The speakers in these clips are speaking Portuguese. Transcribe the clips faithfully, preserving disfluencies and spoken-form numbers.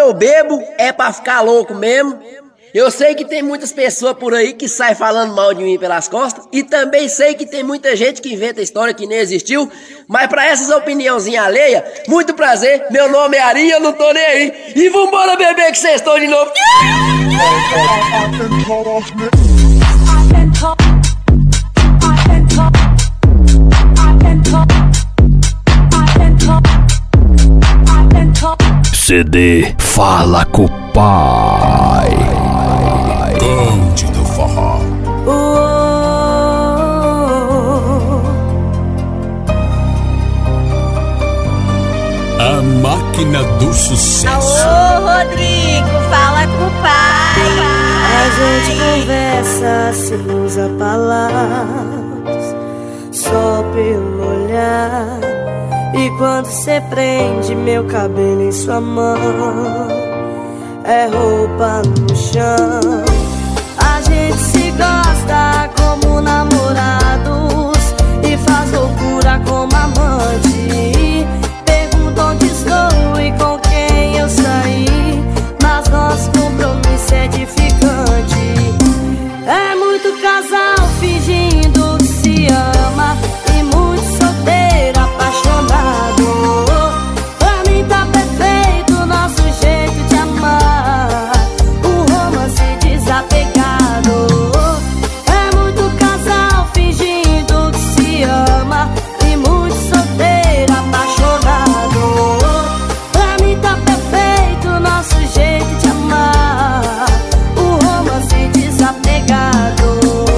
eu bebo é pra ficar louco mesmo. Eu sei que tem muitas pessoas por aí que saem falando mal de mim pelas costas. E também sei que tem muita gente que inventa história que nem existiu. Mas pra essas opiniãozinhas alheias, muito prazer, meu nome é Ari, eu não tô nem aí. E vambora beber que vocês estão de novo. C D Fala com o Pai. Conde do Forró. A máquina do sucesso. Alô, Rodrigo, fala com o pai. A gente conversa sem usar palavras, só pelo olhar. E quando cê prende meu cabelo em sua mão, é roupa no chão. A gente se gosta como namorados e faz loucura como amante. Pergunta onde estou e com quem eu saí, mas nosso compromisso é edificante. É muito casal fingindo que se ama e muito solteiro apaixonado. Pra mim tá perfeito nosso jeito de amar, um romance desapegado. É muito casal fingindo que se ama e muito solteiro apaixonado. Pra mim tá perfeito nosso jeito de amar, um romance desapegado.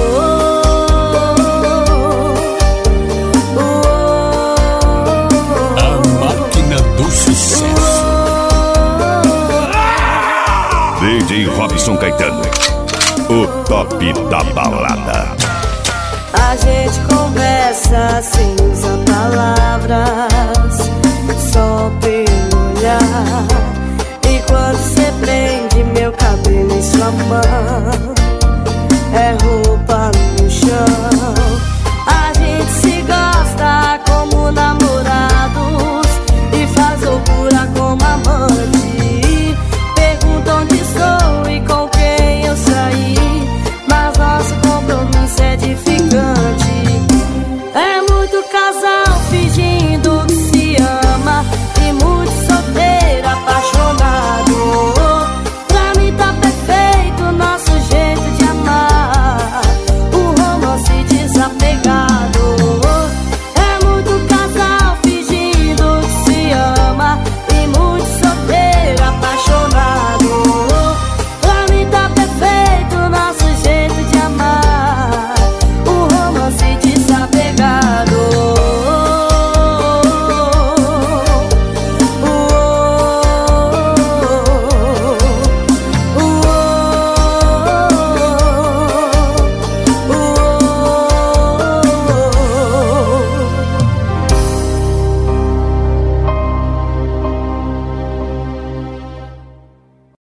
D J Robson Caetano, o top da balada. A gente conversa sem usar palavras, só pelo olhar. E quando cê prende meu cabelo em sua mão, é roupa no chão.